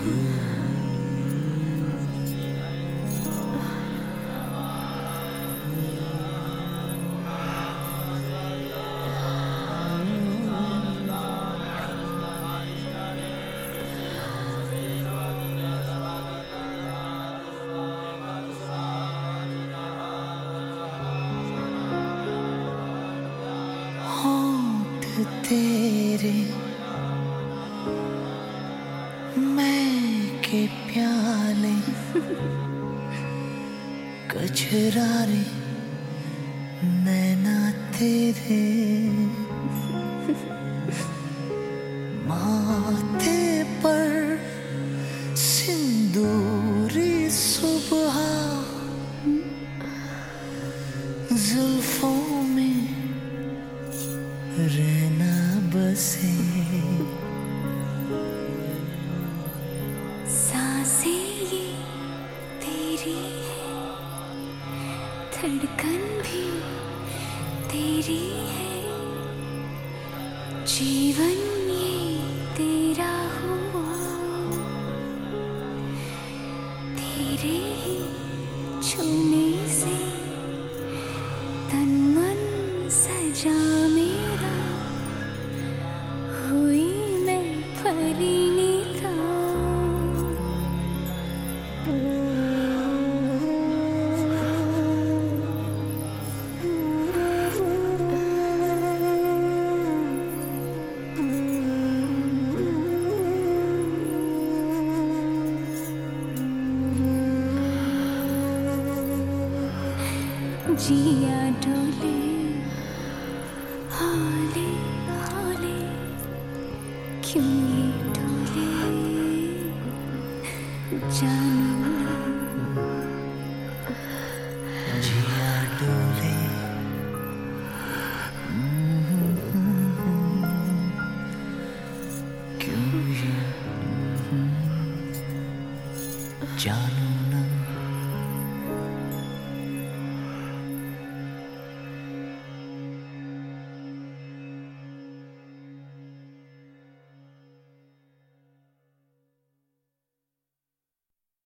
तेरे मैं के प्याले कचरारे नैना तेरे माथे पर सिंदूरी सुबह जुल्फों में रहना बसे सांसें ये तेरी है, धड़कन भी तेरी है, जीवन ये तेरा हुआ, तेरे ही छूने से तन मन सजा मेरा, हुई मैं परिणीता। जिया डोले हौले हौले, क्यों ये डोले जानू ना। जिया डोले